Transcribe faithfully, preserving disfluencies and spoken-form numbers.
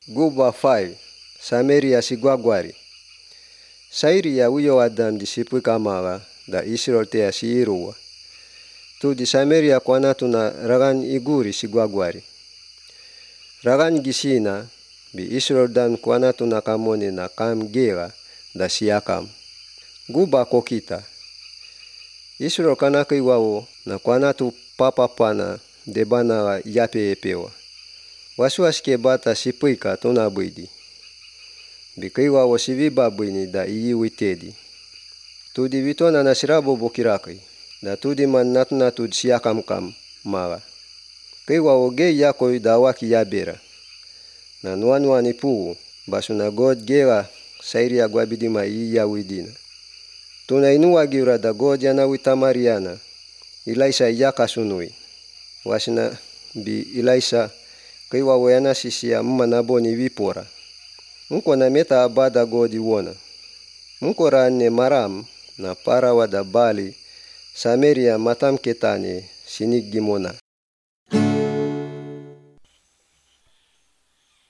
Guba five. Samaria sigwagwari. Sairi ya uyo Adam disipwika maga da Israel tea si irua. Tu di Samaria kwana tuna ragan iguri sigwagwari. Ragan gisina bi Israel dan kwana tuna kamone na kam gera da siakam. Guba kokita. Israel kanaka iwao na kwana tu papa pana debana yape epewa. Wasuaske bata sipwika tuna bwidi. Bikaiwa wasivi babwini da iyi witedi. Tudi vitona na sirabo bokiraki. Da tudi man natna tud siakam kam maga. Kaiwa oge yakoi da waki yabera. Na nuanua ni puu. Basu na god gera sairi ya gwabidima iyi ya widina. Tuna inua gira da god yana witamariana. Ilaisa yaka sunui. Wasina bi ilaisa kaiwa wayana sisia mmanaboni vipora. Mko na meta abada godi wona. Mko rane maram na parawa da bali Samaria matam ketane sinig gimona.